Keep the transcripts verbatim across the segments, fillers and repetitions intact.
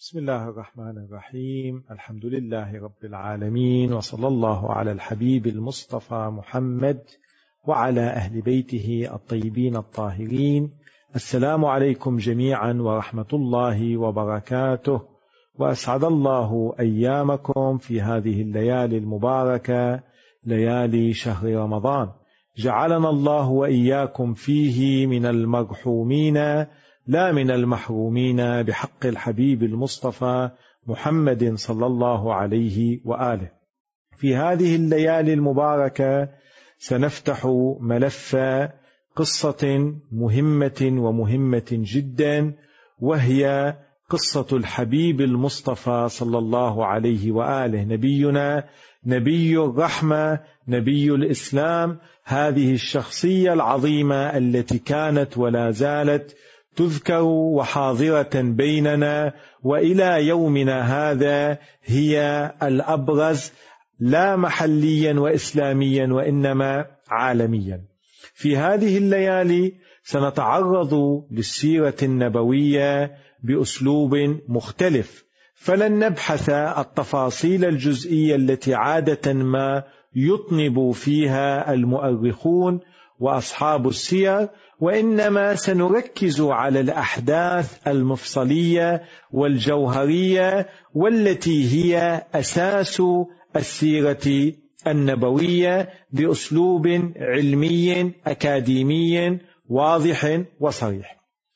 بسم الله الرحمن الرحيم. الحمد لله رب العالمين، وصلى الله على الحبيب المصطفى محمد وعلى أهل بيته الطيبين الطاهرين. السلام عليكم جميعا ورحمة الله وبركاته، وأسعد الله أيامكم في هذه الليالي المباركة، ليالي شهر رمضان. جعلنا الله وإياكم فيه من المرحومين لا من المحرومين بحق الحبيب المصطفى محمد صلى الله عليه وآله. في هذه الليالي المباركة سنفتح ملف قصة مهمة ومهمة جدا، وهي قصة الحبيب المصطفى صلى الله عليه وآله، نبينا نبي الرحمة، نبي الإسلام، هذه الشخصية العظيمة التي كانت ولا زالت تذكر وحاضرة بيننا، وإلى يومنا هذا هي الأبرز، لا محليا وإسلاميا وإنما عالميا. في هذه الليالي سنتعرض للسيرة النبوية بأسلوب مختلف، فلن نبحث التفاصيل الجزئية التي عادة ما يطنب فيها المؤرخون وأصحاب السير، وإنما سنركز على الأحداث المفصلية والجوهرية والتي هي أساس السيرة النبوية بأسلوب علمي أكاديمي واضح وصريح.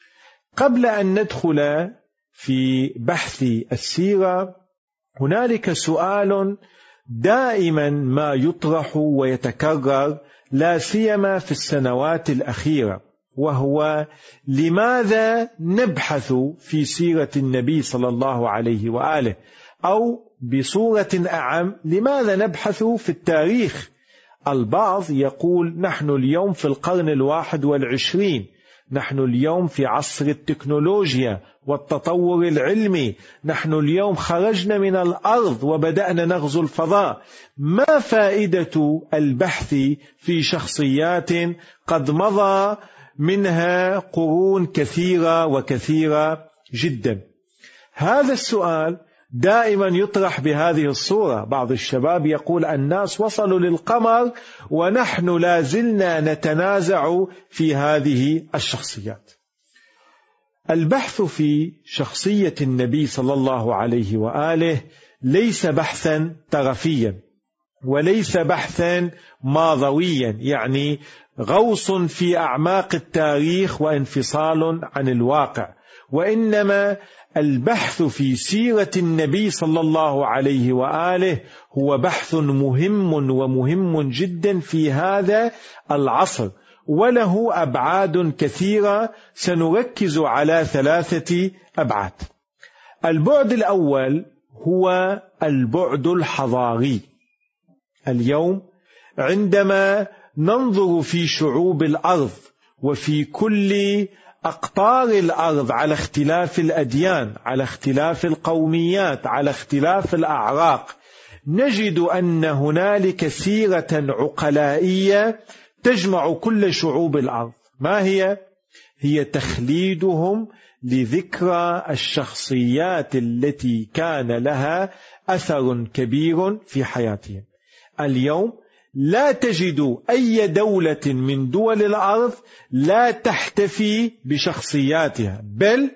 قبل أن ندخل في بحث السيرة، هنالك سؤال دائما ما يطرح ويتكرر، لا سيما في السنوات الأخيرة، وهو لماذا نبحث في سيرة النبي صلى الله عليه وآله، أو بصورة أعم لماذا نبحث في التاريخ؟ البعض يقول نحن اليوم في القرن الواحد والعشرين، نحن اليوم في عصر التكنولوجيا والتطور العلمي، نحن اليوم خرجنا من الأرض وبدأنا نغزو الفضاء، ما فائدة البحث في شخصيات قد مضى منها قرون كثيرة وكثيرة جدا؟ هذا السؤال دائما يطرح بهذه الصورة. بعض الشباب يقول الناس وصلوا للقمر ونحن لازلنا نتنازع في هذه الشخصيات. البحث في شخصية النبي صلى الله عليه وآله ليس بحثا طرفيا، وليس بحثا ماضويا، يعني غوص في أعماق التاريخ وانفصال عن الواقع، وإنما البحث في سيرة النبي صلى الله عليه وآله هو بحث مهم ومهم جدا في هذا العصر، وله أبعاد كثيرة، سنركز على ثلاثة أبعاد. البعد الأول هو البعد الحضاري. اليوم عندما ننظر في شعوب الأرض وفي كل أقطار الأرض، على اختلاف الأديان، على اختلاف القوميات، على اختلاف الأعراق، نجد أن هنالك سيرة عقلائية تجمع كل شعوب الأرض. ما هي؟ هي تخليدهم لذكرى الشخصيات التي كان لها أثر كبير في حياتهم. اليوم لا تجد أي دولة من دول الأرض لا تحتفي بشخصياتها، بل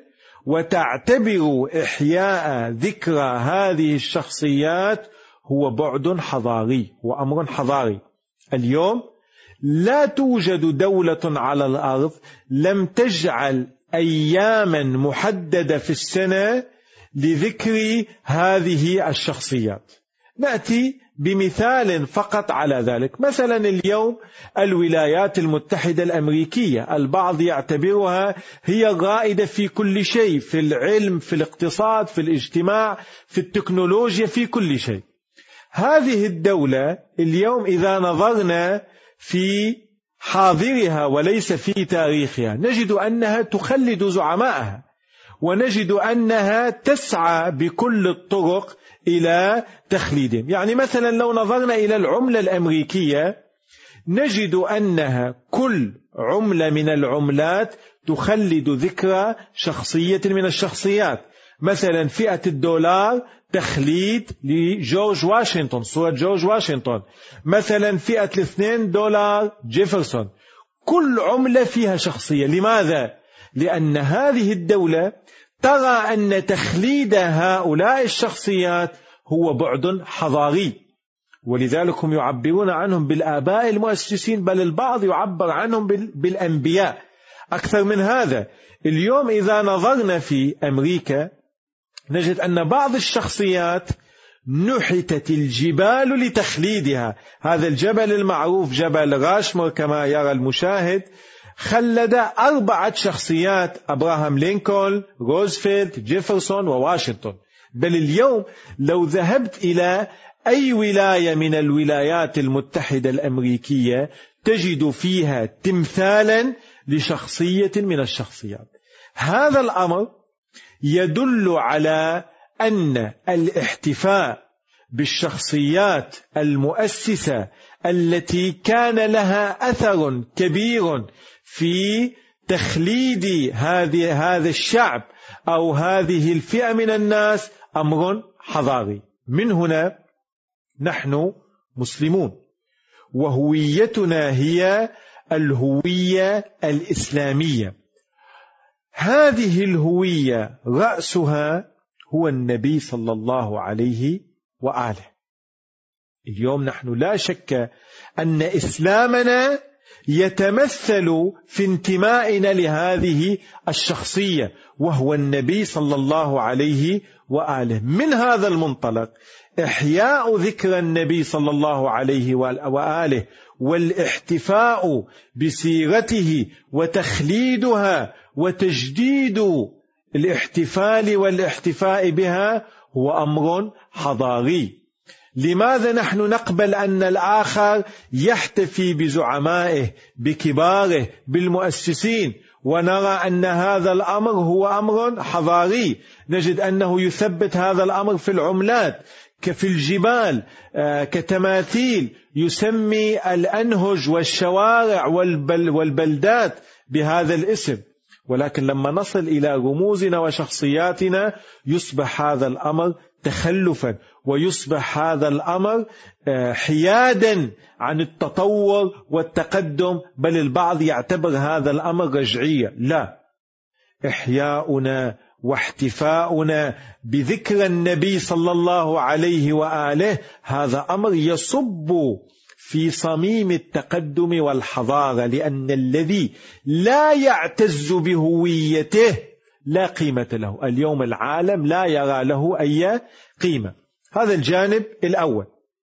وتعتبر إحياء ذكرى هذه الشخصيات هو بعد حضاري وأمر حضاري. اليوم لا توجد دولة على الأرض لم تجعل أياما محددة في السنة لذكر هذه الشخصيات. نأتي بمثال فقط على ذلك. مثلا اليوم الولايات المتحدة الأمريكية، البعض يعتبرها هي الرائدة في كل شيء، في العلم، في الاقتصاد، في الاجتماع، في التكنولوجيا، في كل شيء. هذه الدولة اليوم إذا نظرنا في حاضرها وليس في تاريخها، نجد أنها تخلد زعمائها، ونجد أنها تسعى بكل الطرق إلى تخليدهم. يعني مثلا لو نظرنا إلى العملة الأمريكية، نجد أنها كل عملة من العملات تخلد ذكرى شخصية من الشخصيات. مثلا فئة الدولار تخليد لجورج واشنطن، صورة جورج واشنطن. مثلا فئة الاثنين دولار جيفرسون. كل عملة فيها شخصية. لماذا؟ لأن هذه الدولة ترى أن تخليد هؤلاء الشخصيات هو بعد حضاري، ولذلك هم يعبرون عنهم بالآباء المؤسسين، بل البعض يعبر عنهم بالأنبياء. أكثر من هذا، اليوم إذا نظرنا في أمريكا نجد أن بعض الشخصيات نحتت الجبال لتخليدها. هذا الجبل المعروف جبل راشمور كما يرى المشاهد خلد أربعة شخصيات: أبراهام لينكولن، روزفلت، جيفرسون، وواشنطن. بل اليوم لو ذهبت إلى أي ولاية من الولايات المتحدة الأمريكية تجد فيها تمثالا لشخصية من الشخصيات. هذا الأمر يدل على أن الاحتفاء بالشخصيات المؤسسة التي كان لها أثر كبير في تخليد هذه هذا الشعب أو هذه الفئة من الناس أمر حضاري. من هنا نحن مسلمون، وهويتنا هي الهوية الإسلامية. هذه الهوية رأسها هو النبي صلى الله عليه وآله. اليوم نحن لا شك أن إسلامنا يتمثل في انتمائنا لهذه الشخصية وهو النبي صلى الله عليه وآله. من هذا المنطلق إحياء ذكر النبي صلى الله عليه وآله والاحتفاء بسيرته وتخليدها وتجديد الاحتفال والاحتفاء بها هو أمر حضاري. لماذا نحن نقبل أن الآخر يحتفي بزعمائه بكباره بالمؤسسين ونرى أن هذا الأمر هو أمر حضاري؟ نجد أنه يثبت هذا الأمر في العملات كفي الجبال كتماثيل، يسمي الأنهج والشوارع والبلدات بهذا الاسم. ولكن لما نصل إلى رموزنا وشخصياتنا يصبح هذا الأمر تخلفا، ويصبح هذا الأمر حيادا عن التطور والتقدم، بل البعض يعتبر هذا الأمر رجعية. لا، إحياؤنا واحتفاؤنا بذكر النبي صلى الله عليه وآله هذا أمر يصب في صميم التقدم والحضارة، لأن الذي لا يعتز بهويته لا قيمة له. اليوم العالم لا يرى له أي قيمة. هذا الجانب الأول.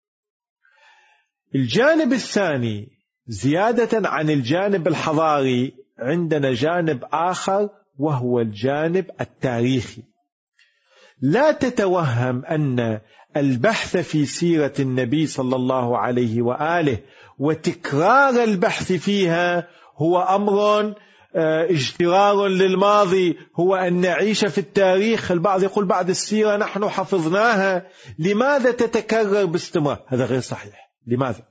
الجانب الثاني زيادة عن الجانب الحضاري عندنا جانب آخر وهو الجانب التاريخي. لا تتوهم أن البحث في سيرة النبي صلى الله عليه وآله وتكرار البحث فيها هو أمر اجترار للماضي، هو أن نعيش في التاريخ. البعض يقول بعد السيرة نحن حفظناها، لماذا تتكرر باستمرار؟ هذا غير صحيح. لماذا؟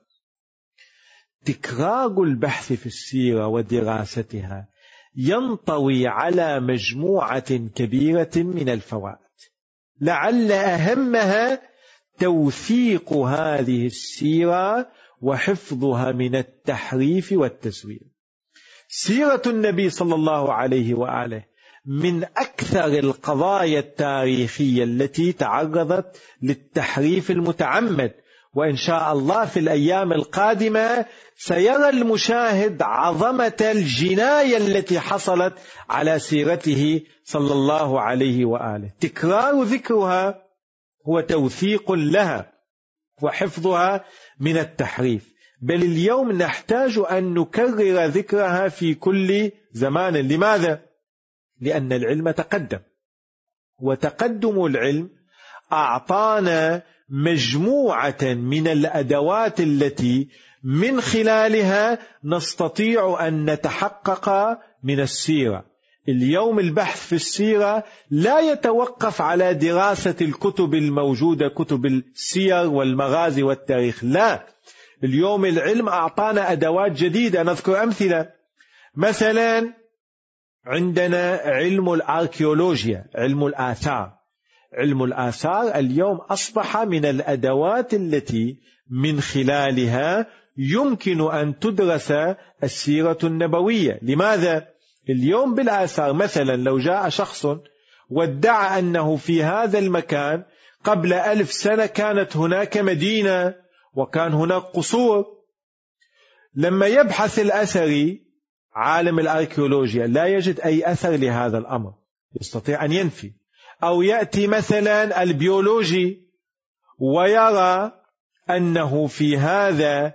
تكرار البحث في السيرة ودراستها ينطوي على مجموعة كبيرة من الفوائد، لعل أهمها توثيق هذه السيرة وحفظها من التحريف والتزوير. سيرة النبي صلى الله عليه وآله من أكثر القضايا التاريخية التي تعرضت للتحريف المتعمد، وإن شاء الله في الأيام القادمة سيرى المشاهد عظمة الجناية التي حصلت على سيرته صلى الله عليه وآله. تكرار ذكرها هو توثيق لها وحفظها من التحريف، بل اليوم نحتاج أن نكرر ذكرها في كل زمان. لماذا؟ لأن العلم تقدم، وتقدم العلم أعطانا مجموعة من الأدوات التي من خلالها نستطيع أن نتحقق من السيرة. اليوم البحث في السيرة لا يتوقف على دراسة الكتب الموجودة، كتب السير والمغازي والتاريخ، لا. اليوم العلم أعطانا أدوات جديدة. نذكر أمثلة. مثلا عندنا علم الأركيولوجيا، علم الآثار. علم الآثار اليوم أصبح من الأدوات التي من خلالها يمكن أن تدرس السيرة النبوية. لماذا؟ اليوم بالآثار مثلا لو جاء شخص وادعى أنه في هذا المكان قبل ألف سنة كانت هناك مدينة وكان هناك قصور، لما يبحث الأثري عالم الأركيولوجيا لا يجد أي أثر لهذا الأمر، يستطيع أن ينفي. أو يأتي مثلا البيولوجي ويرى أنه في هذا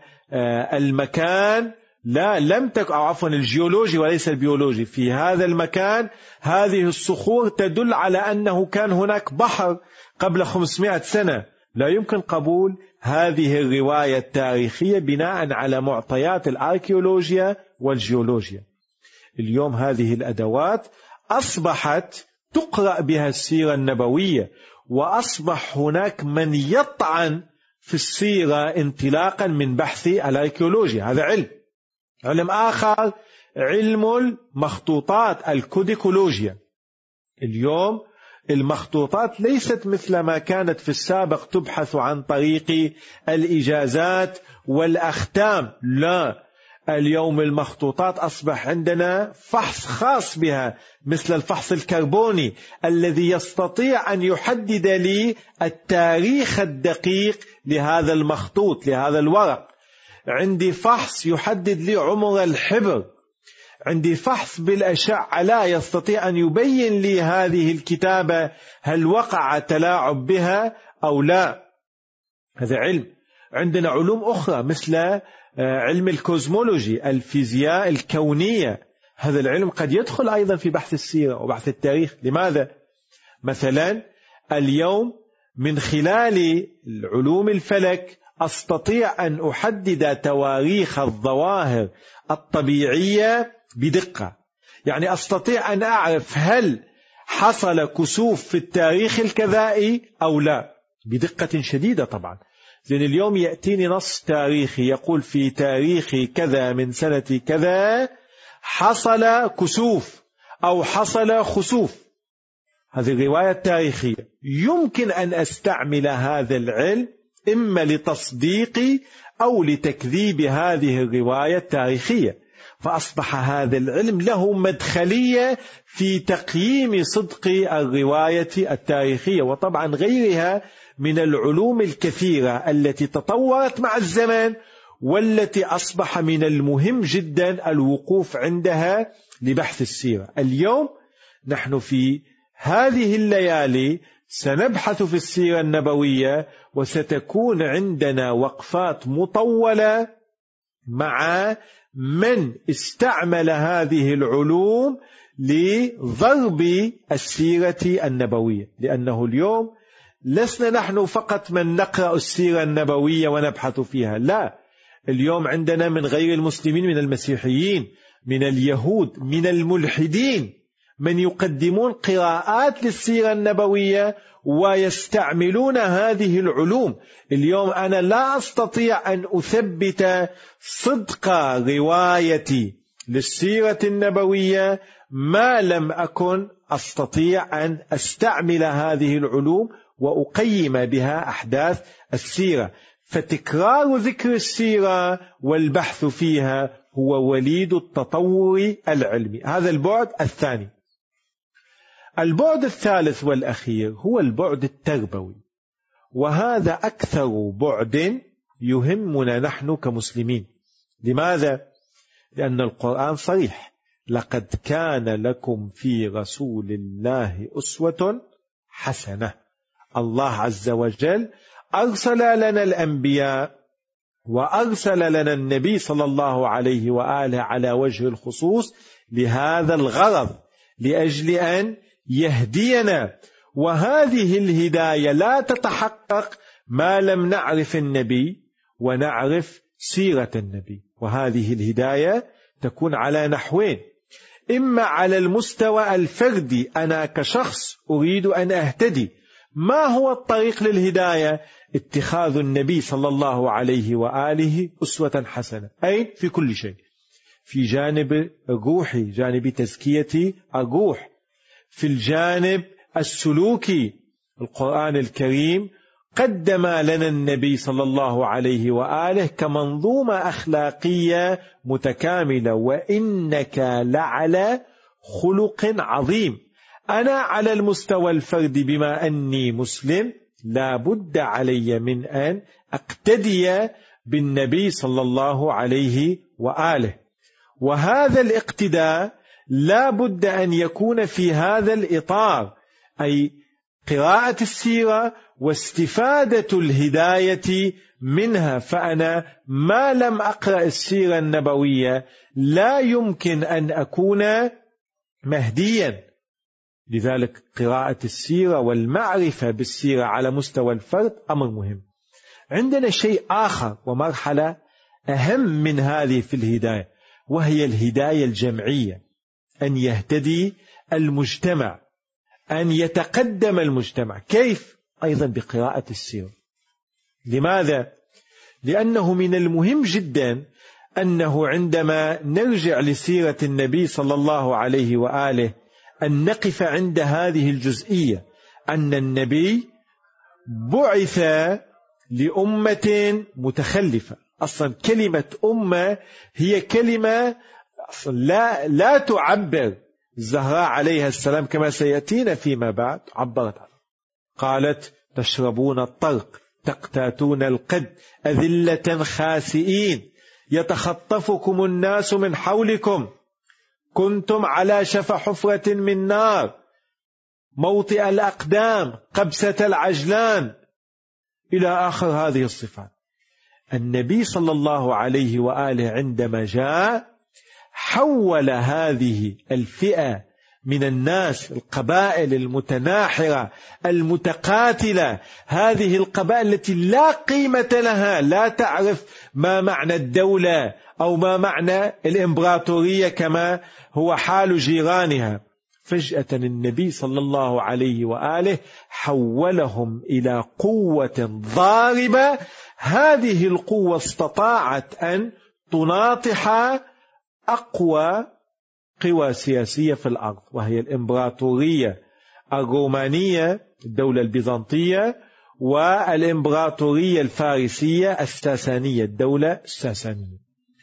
المكان لا لم تكن، أو عفوا الجيولوجي وليس البيولوجي، في هذا المكان هذه الصخور تدل على أنه كان هناك بحر قبل خمسمائة سنة. لا يمكن قبول هذه الرواية التاريخية بناء على معطيات الأركيولوجيا والجيولوجيا. اليوم هذه الأدوات أصبحت تقرأ بها السيرة النبوية، وأصبح هناك من يطعن في السيرة انطلاقا من بحث الأركيولوجيا. هذا علم. علم آخر علم المخطوطات الكوديكولوجيا. اليوم المخطوطات ليست مثل ما كانت في السابق تبحث عن طريق الإجازات والأختام، لا، اليوم المخطوطات أصبح عندنا فحص خاص بها مثل الفحص الكربوني الذي يستطيع أن يحدد لي التاريخ الدقيق لهذا المخطوط لهذا الورق. عندي فحص يحدد لي عمر الحبر، عندي فحص بالأشعة لا يستطيع أن يبين لي هذه الكتابة هل وقع تلاعب بها أو لا. هذا علم. عندنا علوم أخرى مثل علم الكوزمولوجي الفيزياء الكونية. هذا العلم قد يدخل أيضا في بحث السيرة وبحث التاريخ. لماذا؟ مثلا اليوم من خلال علوم الفلك أستطيع أن أحدد تواريخ الظواهر الطبيعية بدقة. يعني أستطيع أن أعرف هل حصل كسوف في التاريخ الكذائي أو لا بدقة شديدة طبعا. لأن اليوم يأتيني نص تاريخي يقول في تاريخ كذا من سنة كذا حصل كسوف أو حصل خسوف. هذه الرواية التاريخية يمكن أن أستعمل هذا العلم إما لتصديق أو لتكذيب هذه الرواية التاريخية، فأصبح هذا العلم له مدخلية في تقييم صدق الرواية التاريخية. وطبعا غيرها من العلوم الكثيرة التي تطورت مع الزمن والتي أصبح من المهم جدا الوقوف عندها لبحث السيرة. اليوم نحن في هذه الليالي سنبحث في السيرة النبوية، وستكون عندنا وقفات مطولة مع من استعمل هذه العلوم لضرب السيرة النبوية. لأنه اليوم لسنا نحن فقط من نقرأ السيرة النبوية ونبحث فيها، لا، اليوم عندنا من غير المسلمين، من المسيحيين، من اليهود، من الملحدين، من يقدمون قراءات للسيرة النبوية ويستعملون هذه العلوم. اليوم أنا لا أستطيع أن أثبت صدق روايتي للسيرة النبوية ما لم أكن أستطيع أن أستعمل هذه العلوم وأقيم بها أحداث السيرة. فتكرار ذكر السيرة والبحث فيها هو وليد التطور العلمي. هذا البعد الثاني. البعد الثالث والأخير هو البعد التربوي، وهذا أكثر بعد يهمنا نحن كمسلمين. لماذا؟ لأن القرآن صريح: لقد كان لكم في رسول الله أسوة حسنة. الله عز وجل أرسل لنا الأنبياء وأرسل لنا النبي صلى الله عليه وآله على وجه الخصوص لهذا الغرض، لأجل أن يهدينا. وهذه الهداية لا تتحقق ما لم نعرف النبي ونعرف سيرة النبي. وهذه الهداية تكون على نحوين: إما على المستوى الفردي، أنا كشخص أريد أن أهتدي، ما هو الطريق للهداية؟ اتخاذ النبي صلى الله عليه وآله أسوة حسنة، أي في كل شيء، في جانب الروحي، جانب تزكية الروح، في الجانب السلوكي، القرآن الكريم قدم لنا النبي صلى الله عليه وآله كمنظومة أخلاقية متكاملة: وإنك لعلى خلق عظيم. أنا على المستوى الفردي بما أني مسلم لا بد علي من أن أقتدي بالنبي صلى الله عليه وآله، وهذا الاقتداء لا بد أن يكون في هذا الإطار، أي قراءة السيرة واستفادة الهداية منها. فأنا ما لم أقرأ السيرة النبوية لا يمكن أن أكون مهديا. لذلك قراءة السيرة والمعرفة بالسيرة على مستوى الفرد أمر مهم. عندنا شيء آخر ومرحلة أهم من هذه في الهداية، وهي الهداية الجمعية، أن يهتدي المجتمع، أن يتقدم المجتمع. كيف؟ أيضا بقراءة السيرة. لماذا؟ لأنه من المهم جدا أنه عندما نرجع لسيرة النبي صلى الله عليه وآله أن نقف عند هذه الجزئية، أن النبي بعث لأمة متخلفة. أصلا كلمة أمة هي كلمة أصلا لا, لا تعبر. الزهراء عليها السلام كما سيأتينا فيما بعد عبرت عنه، قالت: تشربون الطرق، تقتاتون القد، أذلة خاسئين، يتخطفكم الناس من حولكم، كنتم على شفا حفرة من نار، موطئ الأقدام، قبسة العجلان، إلى آخر هذه الصفات. النبي صلى الله عليه وآله عندما جاء حول هذه الفئة من الناس، القبائل المتناحرة المتقاتلة، هذه القبائل التي لا قيمة لها، لا تعرف ما معنى الدولة أو ما معنى الإمبراطورية كما هو حال جيرانها. فجأة النبي صلى الله عليه وآله حولهم إلى قوة ضاربة. هذه القوة استطاعت أن تناطح أقوى قوى سياسية في الأرض، وهي الإمبراطورية الرومانية الدولة البيزنطية، والإمبراطورية الفارسية الساسانية الدولة الساسانية.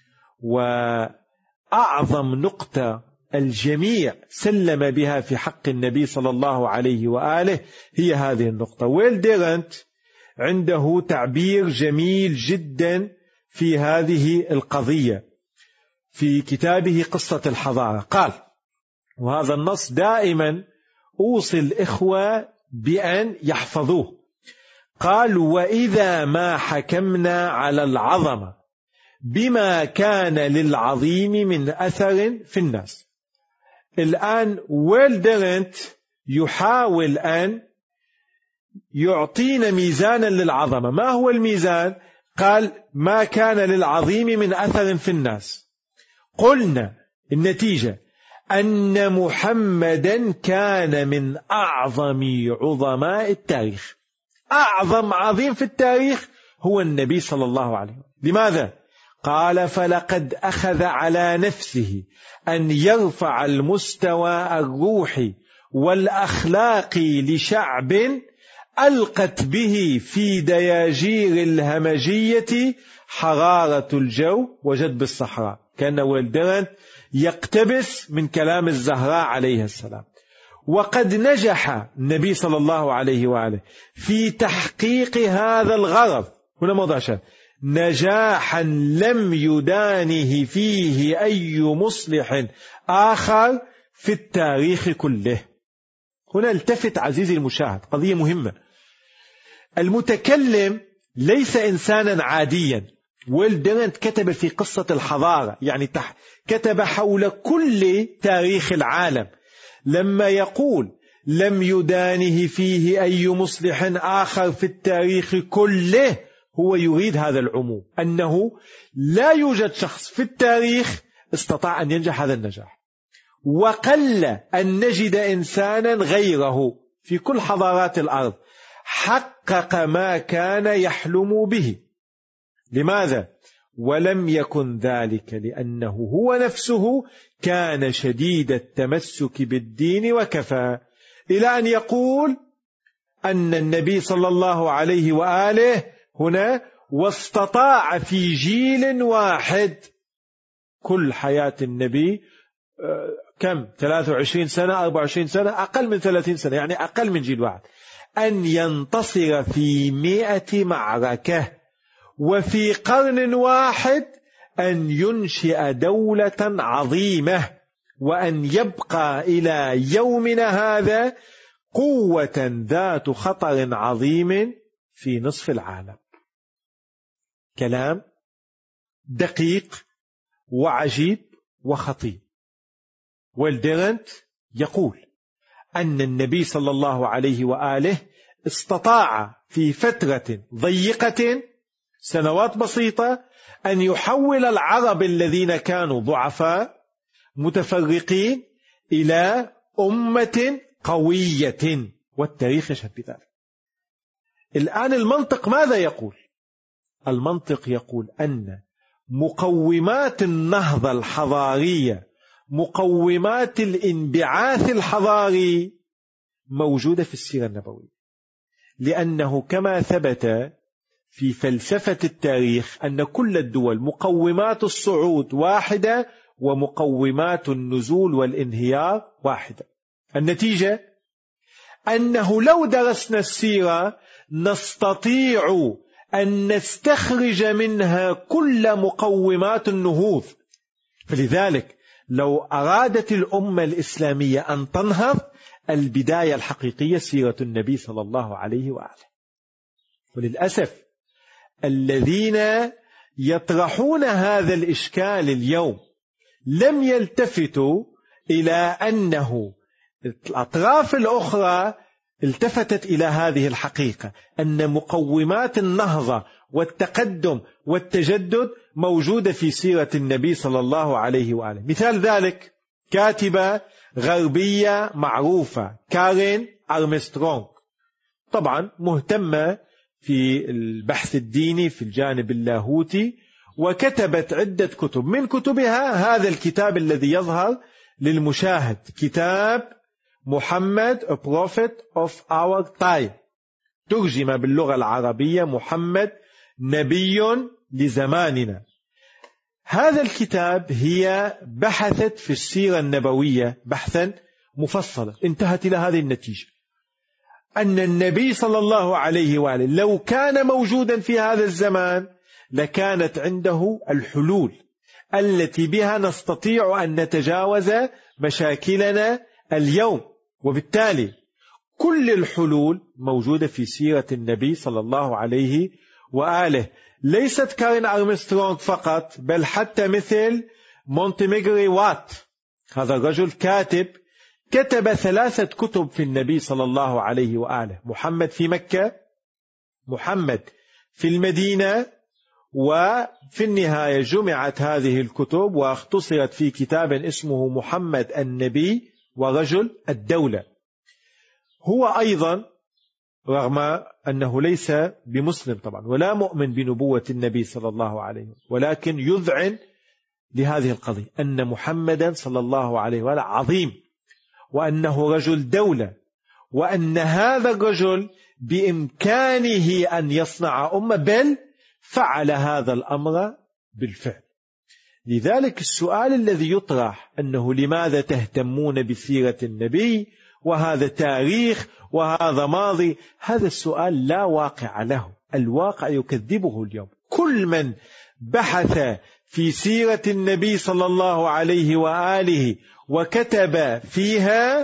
وأعظم نقطة الجميع سلم بها في حق النبي صلى الله عليه وآله هي هذه النقطة. ويل ديرنت عنده تعبير جميل جدا في هذه القضية في كتابه قصة الحضارة. قال، وهذا النص دائما أوصي الإخوة بأن يحفظوه، قال: وإذا ما حكمنا على العظمة بما كان للعظيم من أثر في الناس. الآن ويل ديرنت يحاول أن يعطينا ميزانا للعظمة. ما هو الميزان؟ قال: ما كان للعظيم من أثر في الناس. قلنا النتيجة أن محمدا كان من أعظم عظماء التاريخ. أعظم عظيم في التاريخ هو النبي صلى الله عليه وسلم. لماذا؟ قال: فلقد أخذ على نفسه أن يرفع المستوى الروحي والأخلاقي لشعب ألقت به في دياجير الهمجية حرارة الجو وجدب الصحراء. كان ويل ديرنت يقتبس من كلام الزهراء عليه السلام. وقد نجح النبي صلى الله عليه وآله في تحقيق هذا الغرض. هنا موضع شاهد: نجاحا لم يدانه فيه أي مصلح آخر في التاريخ كله. هنا التفت عزيزي المشاهد، قضية مهمة. المتكلم ليس إنسانا عاديا. ويل ديرنت كتب في قصة الحضارة، يعني كتب حول كل تاريخ العالم. لما يقول لم يدانه فيه أي مصلح آخر في التاريخ كله، هو يريد هذا العموم، أنه لا يوجد شخص في التاريخ استطاع أن ينجح هذا النجاح، وقل أن نجد إنسانا غيره في كل حضارات الأرض حقق ما كان يحلم به. لماذا؟ ولم يكن ذلك لأنه هو نفسه كان شديد التمسك بالدين وكفى، إلى أن يقول: أن النبي صلى الله عليه وآله هنا واستطاع في جيل واحد، كل حياة النبي كم ثلاثة وعشرين سنة أربعة وعشرين سنة، أقل من ثلاثين سنة، يعني أقل من جيل واحد، أن ينتصر في مئة معركة، وفي قرن واحد أن ينشئ دولة عظيمة، وأن يبقى إلى يومنا هذا قوة ذات خطر عظيم في نصف العالم. كلام دقيق وعجيب وخطير. والديرنت يقول أن النبي صلى الله عليه وآله استطاع في فترة ضيقة سنوات بسيطة أن يحول العرب الذين كانوا ضعفاء متفرقين إلى أمة قوية، والتاريخ يشهد بذلك. الآن المنطق ماذا يقول؟ المنطق يقول أن مقومات النهضة الحضارية، مقومات الانبعاث الحضاري موجودة في السيرة النبوية، لأنه كما ثبت في فلسفة التاريخ أن كل الدول مقومات الصعود واحدة ومقومات النزول والانهيار واحدة. النتيجة أنه لو درسنا السيرة نستطيع أن نستخرج منها كل مقومات النهوض. فلذلك لو أرادت الأمة الإسلامية أن تنهض، البداية الحقيقية سيرة النبي صلى الله عليه وآله. وللأسف الذين يطرحون هذا الإشكال اليوم لم يلتفتوا إلى أنه الأطراف الأخرى التفتت إلى هذه الحقيقة، أن مقومات النهضة والتقدم والتجدد موجودة في سيرة النبي صلى الله عليه وآله. مثال ذلك كاتبة غربية معروفة كارين أرمسترونغ، طبعا مهتمة في البحث الديني في الجانب اللاهوتي، وكتبت عدة كتب. من كتبها هذا الكتاب الذي يظهر للمشاهد، كتاب محمد A Prophet of Our Time، ترجم باللغة العربية محمد نبي لزماننا. هذا الكتاب هي بحثت في السيرة النبوية بحثا مفصلا، انتهت إلى هذه النتيجة: أن النبي صلى الله عليه وآله لو كان موجودا في هذا الزمان لكانت عنده الحلول التي بها نستطيع أن نتجاوز مشاكلنا اليوم. وبالتالي كل الحلول موجودة في سيرة النبي صلى الله عليه وآله. ليست كارين أرمسترونغ فقط، بل حتى مثل مونتيميغري وات، هذا الرجل كاتب، كتب ثلاثة كتب في النبي صلى الله عليه وآله: محمد في مكة، محمد في المدينة، وفي النهاية جمعت هذه الكتب واختصرت في كتاب اسمه محمد النبي ورجل الدولة. هو أيضا رغم أنه ليس بمسلم طبعا ولا مؤمن بنبوة النبي صلى الله عليه وسلم، ولكن يذعن لهذه القضية أن محمدا صلى الله عليه وسلم عظيم، وأنه رجل دولة، وأن هذا الرجل بإمكانه أن يصنع أمة، بل فعل هذا الأمر بالفعل. لذلك السؤال الذي يطرح أنه لماذا تهتمون بسيرة النبي وهذا تاريخ وهذا ماضي، هذا السؤال لا واقع له، الواقع يكذبه اليوم. كل من بحث في سيرة النبي صلى الله عليه وآله وكتب فيها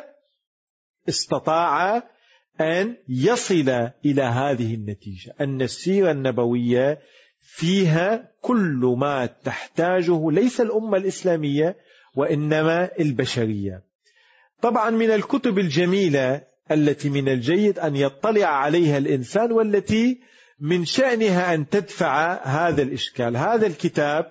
استطاع أن يصل إلى هذه النتيجة، أن السيرة النبوية فيها كل ما تحتاجه ليس الأمة الإسلامية وإنما البشرية. طبعا من الكتب الجميلة التي من الجيد أن يطلع عليها الإنسان والتي من شأنها أن تدفع هذا الإشكال، هذا الكتاب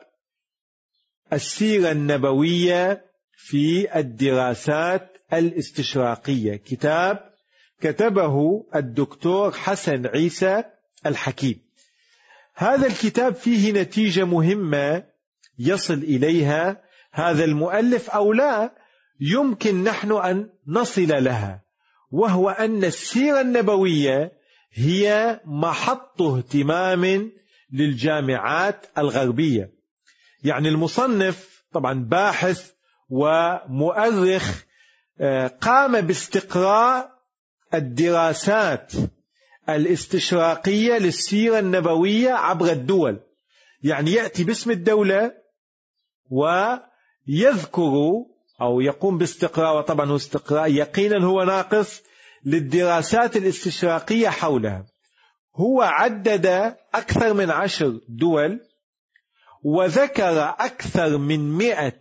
السيرة النبوية في الدراسات الاستشراقية، كتاب كتبه الدكتور حسن عيسى الحكيم. هذا الكتاب فيه نتيجة مهمة يصل إليها هذا المؤلف أو لا يمكن نحن أن نصل لها، وهو أن السيرة النبوية هي محط اهتمام للجامعات الغربية. يعني المصنف طبعا باحث ومؤرخ قام باستقراء الدراسات الاستشراقية للسيرة النبوية عبر الدول، يعني يأتي باسم الدولة ويذكر أو يقوم باستقراء، وطبعا هو استقراء يقينا هو ناقص للدراسات الاستشراقية حولها. هو عدد أكثر من عشر دول وذكر أكثر من مئة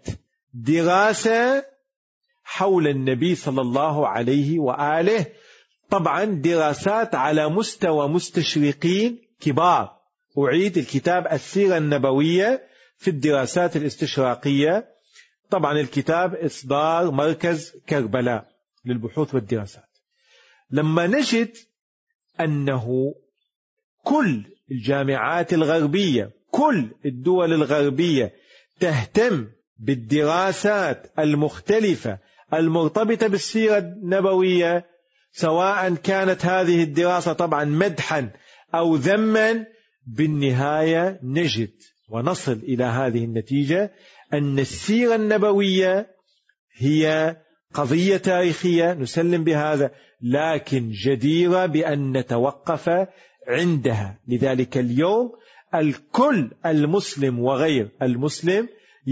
دراسة حول النبي صلى الله عليه وآله، طبعا دراسات على مستوى مستشرقين كبار. أعيد الكتاب السيرة النبوية في الدراسات الاستشراقية، طبعا الكتاب إصدار مركز كربلاء للبحوث والدراسات. لما نجد أنه كل الجامعات الغربية، كل الدول الغربية تهتم بالدراسات المختلفة المرتبطة بالسيرة النبوية، سواء كانت هذه الدراسة طبعا مدحا أو ذما، بالنهاية نجد ونصل إلى هذه النتيجة أن السيرة النبوية هي قضية تاريخية نسلم بهذا، لكن جديرة بأن نتوقف عندها. لذلك اليوم الكل المسلم وغير المسلم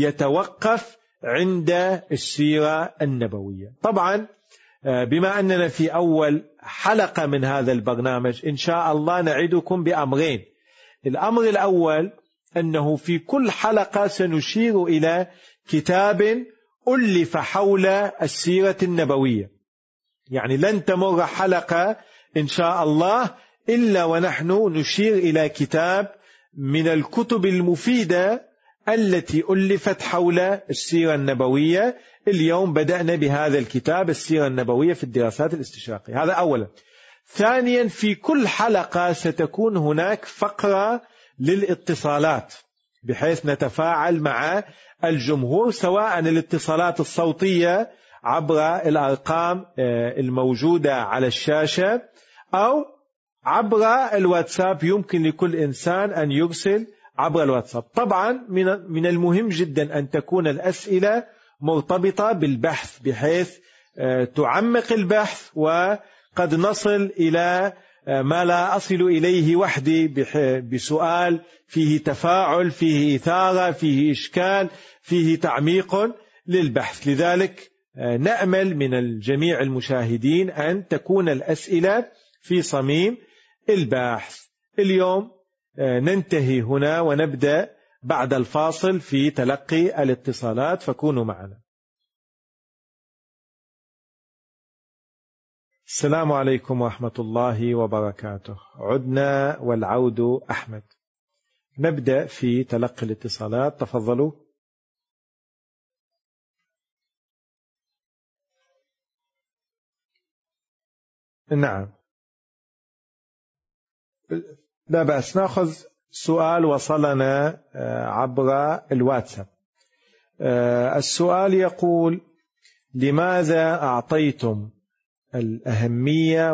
يتوقف عند السيرة النبوية. طبعا بما أننا في أول حلقة من هذا البرنامج إن شاء الله نعدكم بأمرين. الأمر الأول أنه في كل حلقة سنشير إلى كتاب ألف حول السيرة النبوية، يعني لن تمر حلقة إن شاء الله إلا ونحن نشير إلى كتاب من الكتب المفيدة التي ألفت حول السيرة النبوية. اليوم بدأنا بهذا الكتاب السيرة النبوية في الدراسات الاستشراقية، هذا أولا. ثانيا، في كل حلقة ستكون هناك فقرة للاتصالات بحيث نتفاعل مع الجمهور، سواء الاتصالات الصوتية عبر الأرقام الموجودة على الشاشة أو عبر الواتساب. يمكن لكل إنسان أن يرسل عبر الواتساب. طبعا من المهم جدا أن تكون الأسئلة مرتبطة بالبحث بحيث تعمق البحث، وقد نصل إلى ما لا أصل إليه وحدي بسؤال فيه تفاعل، فيه إثارة، فيه إشكال، فيه تعميق للبحث. لذلك نأمل من الجميع المشاهدين أن تكون الأسئلة في صميم البحث. اليوم ننتهي هنا ونبدأ بعد الفاصل في تلقي الاتصالات، فكونوا معنا. السلام عليكم ورحمة الله وبركاته. عدنا والعود أحمد. نبدأ في تلقي الاتصالات، تفضلوا. نعم، لا بأس، نأخذ سؤال وصلنا عبر الواتساب. السؤال يقول: لماذا أعطيتم الأهمية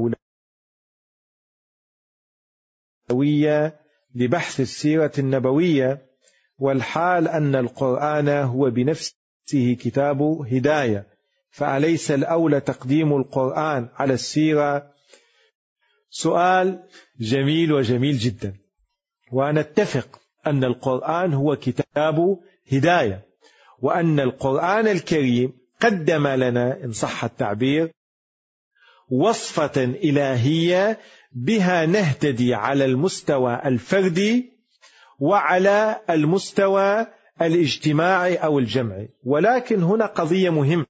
والأولوية لبحث السيرة النبوية والحال أن القرآن هو بنفسه كتاب هداية، فأليس الأولى تقديم القرآن على السيرة؟ سؤال جميل وجميل جدا، ونتفق أن القرآن هو كتاب هداية، وأن القرآن الكريم قدم لنا إن صح التعبير وصفة إلهية بها نهتدي على المستوى الفردي وعلى المستوى الاجتماعي أو الجمعي. ولكن هنا قضية مهمة،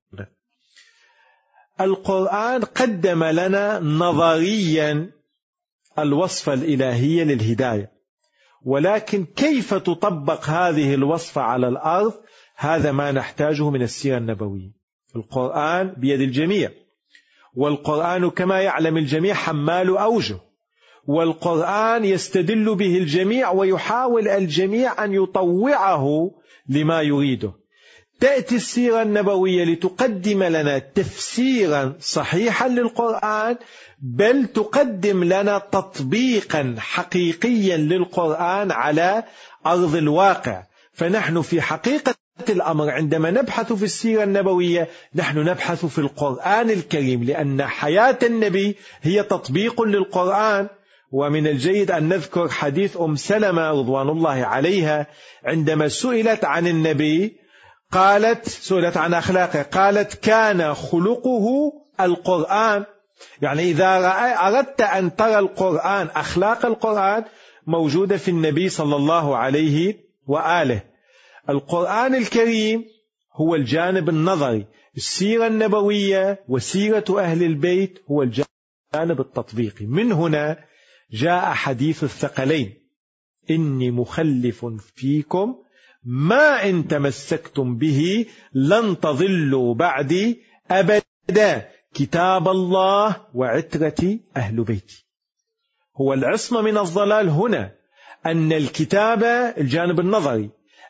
القرآن قدم لنا نظريا الوصفة الإلهية للهداية، ولكن كيف تطبق هذه الوصفة على الأرض؟ هذا ما نحتاجه من السيرة النبوية. القرآن بيد الجميع، والقرآن كما يعلم الجميع حمال أوجه، والقرآن يستدل به الجميع ويحاول الجميع أن يطوعه لما يريده. تأتي السيرة النبوية لتقدم لنا تفسيرا صحيحا للقرآن، بل تقدم لنا تطبيقا حقيقيا للقرآن على أرض الواقع. فنحن في حقيقة الأمر عندما نبحث في السيرة النبوية نحن نبحث في القرآن الكريم، لأن حياة النبي هي تطبيق للقرآن. ومن الجيد أن نذكر حديث أم سلمة رضوان الله عليها عندما سئلت عن النبي قالت، سئلت عن أخلاقه، قالت كان خلقه القرآن. يعني إذا أردت أن ترى القرآن، أخلاق القرآن موجودة في النبي صلى الله عليه وآله. القرآن الكريم هو الجانب النظري، السيرة النبوية وسيرة أهل البيت هو الجانب التطبيقي. من هنا جاء حديث الثقلين: إني مخلف فيكم ما إن تمسكتم به لن تضلوا بعدي أبدا، كتاب الله وعترتي أهل بيتي. هو العصمة من الضلال هنا أن الكتاب الجانب النظري،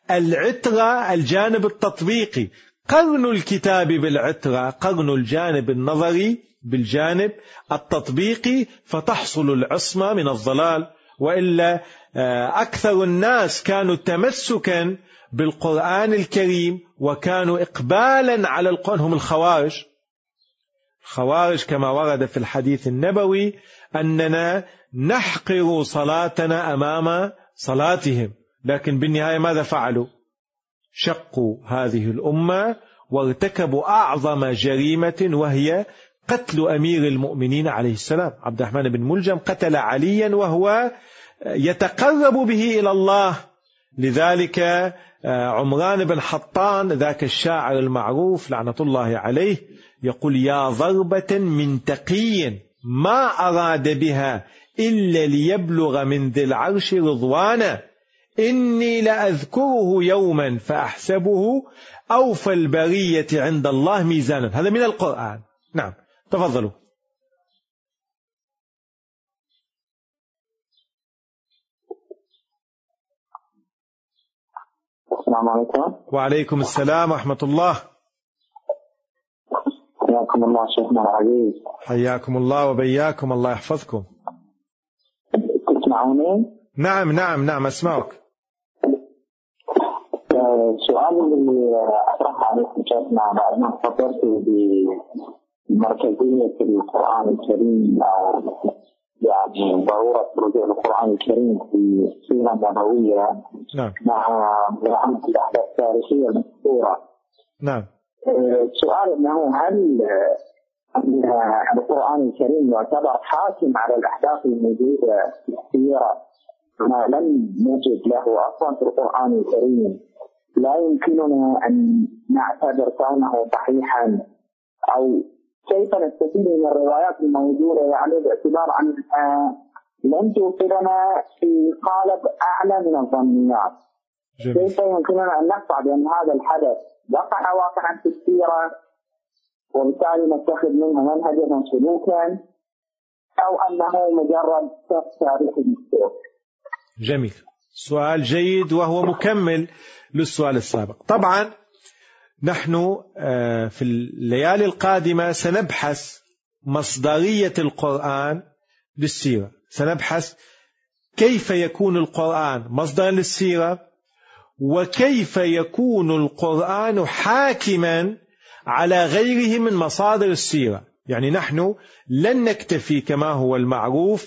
العترة الجانب التطبيقي. قرن الكتاب بالعترة، قرن الجانب النظري بالجانب التطبيقي، فتحصل العصمة من الضلال. وإلا أكثر الناس كانوا تمسكا بالقرآن الكريم وكانوا إقبالا على القرآن هم الخوارج. الخوارج كما ورد في الحديث النبوي أننا نحقر صلاتنا أمام صلاتهم، لكن بالنهاية ماذا فعلوا؟ شقوا هذه الأمة وارتكبوا أعظم جريمة، وهي قتل أمير المؤمنين عليه السلام. عبد الرحمن بن ملجم قتل عليا وهو يتقرب به إلى الله. لذلك عمران بن حطان ذاك الشاعر المعروف لعنة الله عليه يقول: يا ضربة من تقي ما أراد بها إلا ليبلغ من ذي العرش رضوانا، إني لأذكره يوما فأحسبه أوفى البرية عند الله ميزانا. هذا من القرآن. نعم، تفضلوا. السلام عليكم. وعليكم السلام ورحمة الله. حياكم الله شيخنا العزيز. حياكم الله وبياكم، الله يحفظكم. تسمعوني؟ نعم نعم نعم أسمعك. السؤال اللي أطرحه عليكم شيخنا بعد ما فكرت بمركزية القرآن الكريم، يعني ضرورة رجوع القرآن الكريم في السيرة النبوية نعم. مع مراعاة الأحداث التاريخية المذكورة. نعم. السؤال أنه هل القرآن الكريم يعتبر حاكم على الأحداث الموجودة في السيرة ما لم نجد له أصلا في القرآن الكريم؟ لا يمكننا أن نعتبر كونه صحيحا، أو كيف نستفيد من الروايات الموجودة يعني باعتبار أنها لم توصلنا في قالب أعلى من الظنيات؟ كيف يمكننا أن نقطع بأن هذا الحدث وقع واقعا في السيرة وبالتالي نتخذ منه منهجا وسلوكا، أو أنه مجرد تاريخ مكتوب؟ جميل، سؤال جيد وهو مكمل للسؤال السابق. طبعا نحن في الليالي القادمة سنبحث مصدرية القرآن للسيرة، سنبحث كيف يكون القرآن مصدرا للسيرة، وكيف يكون القرآن حاكما على غيره من مصادر السيرة. يعني نحن لن نكتفي كما هو المعروف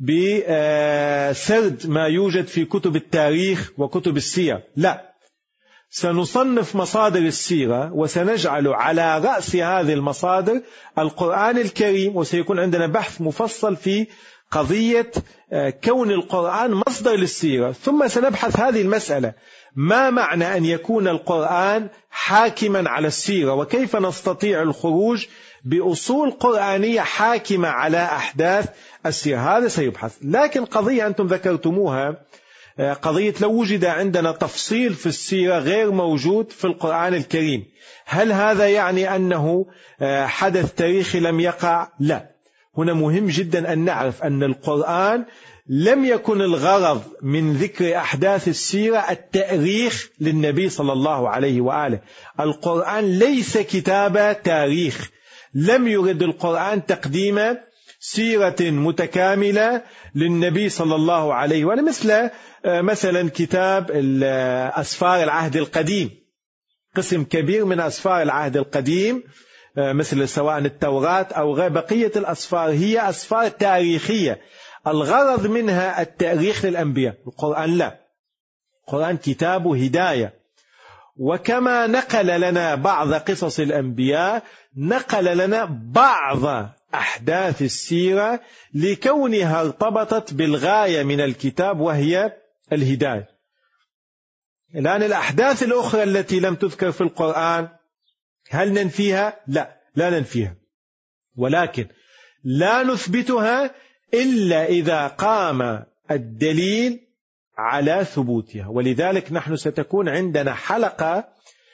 بسرد ما يوجد في كتب التاريخ وكتب السير، لا، سنصنف مصادر السيرة وسنجعل على رأس هذه المصادر القرآن الكريم، وسيكون عندنا بحث مفصل في قضية كون القرآن مصدر للسيرة. ثم سنبحث هذه المسألة: ما معنى أن يكون القرآن حاكما على السيرة، وكيف نستطيع الخروج بأصول قرآنية حاكمة على أحداث السيرة. هذا سيبحث. لكن قضية أنتم ذكرتموها، قضية لو وجد عندنا تفصيل في السيرة غير موجود في القرآن الكريم، هل هذا يعني أنه حدث تاريخي لم يقع؟ لا، هنا مهم جدا أن نعرف أن القرآن لم يكن الغرض من ذكر أحداث السيرة التأريخ للنبي صلى الله عليه وآله. القرآن ليس كتاب تاريخ، لم يرد القرآن تقديم سيرة متكاملة للنبي صلى الله عليه وآله، مثل مثلا كتاب أسفار العهد القديم. قسم كبير من أسفار العهد القديم مثل سواء التوراة أو غير بقية الأسفار هي أسفار تاريخية الغرض منها التأريخ للأنبياء. القرآن لا، القرآن كتاب هداية. وكما نقل لنا بعض قصص الأنبياء نقل لنا بعض أحداث السيرة لكونها ارتبطت بالغاية من الكتاب وهي الهداية. الآن الأحداث الأخرى التي لم تذكر في القرآن هل ننفيها؟ لا، لا ننفيها، ولكن لا نثبتها إلا إذا قام الدليل على ثبوتها. ولذلك نحن ستكون عندنا حلقة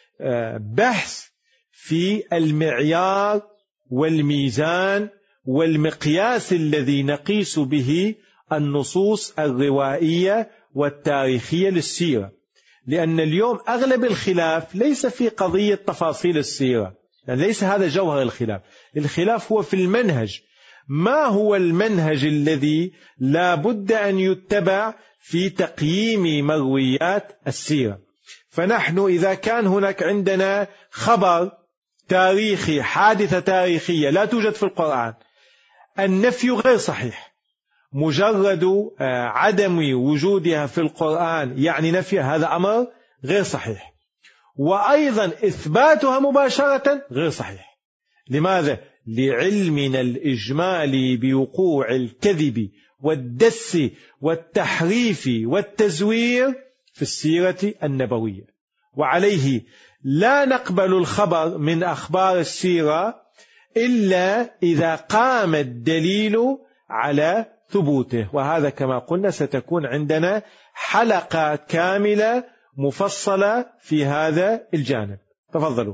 بحث في المعيار والميزان والمقياس الذي نقيس به النصوص الروائية والتاريخية للسيرة، لأن اليوم أغلب الخلاف ليس في قضية تفاصيل السيرة، يعني ليس هذا جوهر الخلاف. الخلاف هو في المنهج، ما هو المنهج الذي لا بد أن يتبع في تقييم مرويات السيرة. فنحن إذا كان هناك عندنا خبر تاريخي، حادثة تاريخية لا توجد في القرآن، النفي غير صحيح. مجرد عدم وجودها في القرآن يعني نفي، هذا أمر غير صحيح. وأيضا إثباتها مباشرة غير صحيح. لماذا؟ لعلمنا الإجمالي بوقوع الكذب والدس والتحريف والتزوير في السيرة النبوية، وعليه لا نقبل الخبر من أخبار السيرة إلا إذا قام الدليل على ثبوته. وهذا كما قلنا ستكون عندنا حلقة كاملة مفصلة في هذا الجانب. تفضلوا.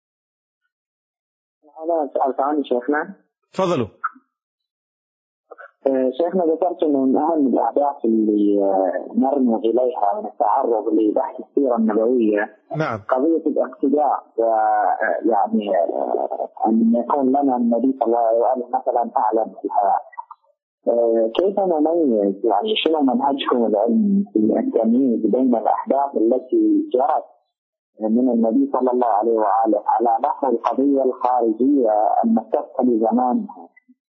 هذا سؤال ثاني شيخنا. تفضلوا. شيخنا ذكرت أنه من أهم الأهداف اللي نرمي إليها ونتعرض لبحث السيرة النبوية نعم قضية الاقتداء، ويعني أن يكون لنا النبي صلى الله عليه وآله مثلا أعلم في الحياة. كيف نميز، يعني شنو منهجكم العلمي في التمييز بين الأحداث التي جرت من النبي صلى الله عليه وآله على نحو القضية الخارجية المختصة بزمانها،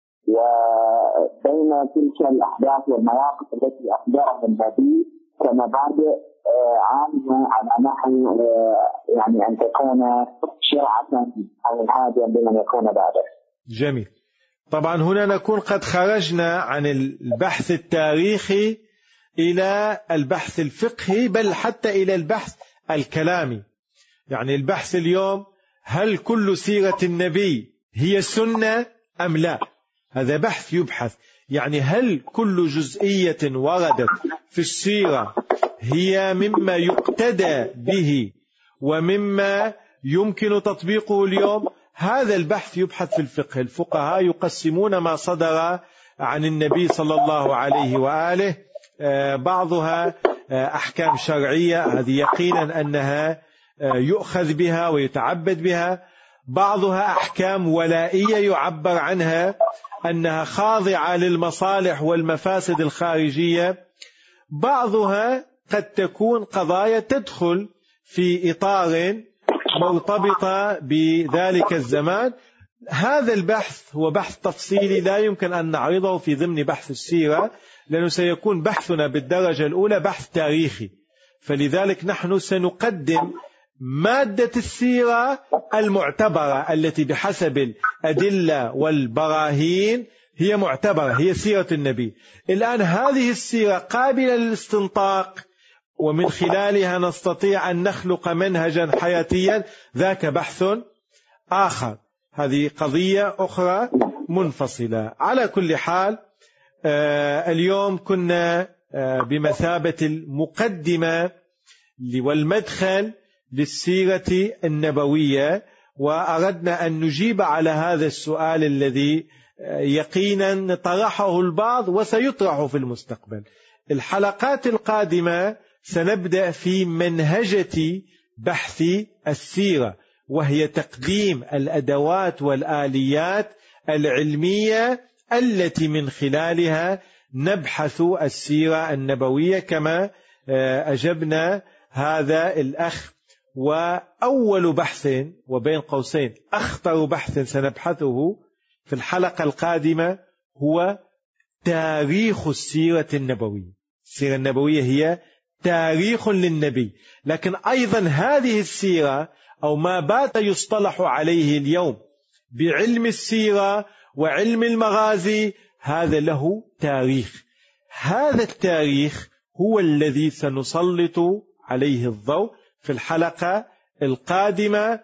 وبين تلك الأحداث والمواقف التي أخبرها النبي كمبادئ عامة على نحو يعني أن تكون شرعة أو الحاجة بمن يكون بعده؟ جميل. طبعا هنا نكون قد خرجنا عن البحث التاريخي إلى البحث الفقهي، بل حتى إلى البحث الكلامي. يعني البحث اليوم هل كل سيرة النبي هي سنة أم لا؟ هذا بحث يبحث. يعني هل كل جزئية وردت في السيرة هي مما يقتدى به ومما يمكن تطبيقه اليوم؟ هذا البحث يبحث في الفقه. الفقهاء يقسمون ما صدر عن النبي صلى الله عليه وآله، بعضها أحكام شرعية هذه يقينا أنها يؤخذ بها ويتعبد بها، بعضها أحكام ولائية يعبر عنها أنها خاضعة للمصالح والمفاسد الخارجية، بعضها قد تكون قضايا تدخل في إطار مرتبطة بذلك الزمان. هذا البحث هو بحث تفصيلي لا يمكن أن نعرضه في ضمن بحث السيرة، لأنه سيكون بحثنا بالدرجة الأولى بحث تاريخي. فلذلك نحن سنقدم مادة السيرة المعتبرة التي بحسب الأدلة والبراهين هي معتبرة، هي سيرة النبي. الآن هذه السيرة قابلة للاستنطاق ومن خلالها نستطيع أن نخلق منهجا حياتيا، ذاك بحث آخر، هذه قضية أخرى منفصلة. على كل حال آه اليوم كنا آه بمثابة المقدمة والمدخل للسيرة النبوية، وأردنا أن نجيب على هذا السؤال الذي يقينا طرحه البعض وسيطرح في المستقبل. الحلقات القادمة سنبدأ في منهجة بحث السيرة، وهي تقديم الأدوات والآليات العلمية التي من خلالها نبحث السيرة النبوية كما أجبنا هذا الأخ. وأول بحث وبين قوسين أخطر بحث سنبحثه في الحلقة القادمة هو تاريخ السيرة النبوية. السيرة النبوية هي تاريخ للنبي، لكن أيضا هذه السيرة أو ما بات يصطلح عليه اليوم بعلم السيرة وعلم المغازي هذا له تاريخ. هذا التاريخ هو الذي سنسلط عليه الضوء في الحلقة القادمة.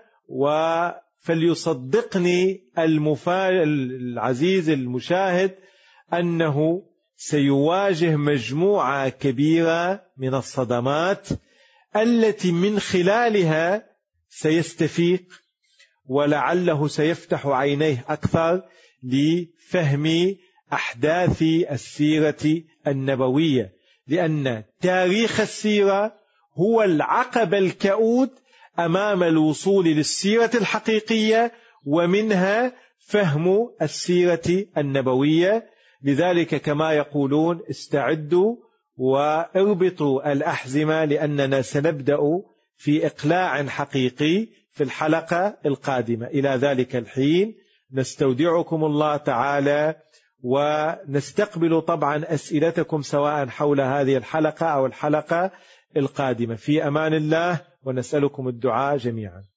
وفليصدقني المفا... العزيز المشاهد أنه سيواجه مجموعة كبيرة من الصدمات التي من خلالها سيستفيق ولعله سيفتح عينيه أكثر لفهم أحداث السيرة النبوية، لأن تاريخ السيرة هو العقبة الكؤود أمام الوصول للسيرة الحقيقية ومنها فهم السيرة النبوية. لذلك كما يقولون استعدوا واربطوا الأحزمة، لأننا سنبدأ في إقلاع حقيقي في الحلقة القادمة. إلى ذلك الحين نستودعكم الله تعالى، ونستقبل طبعا أسئلتكم سواء حول هذه الحلقة أو الحلقة القادمة. في أمان الله، ونسألكم الدعاء جميعا.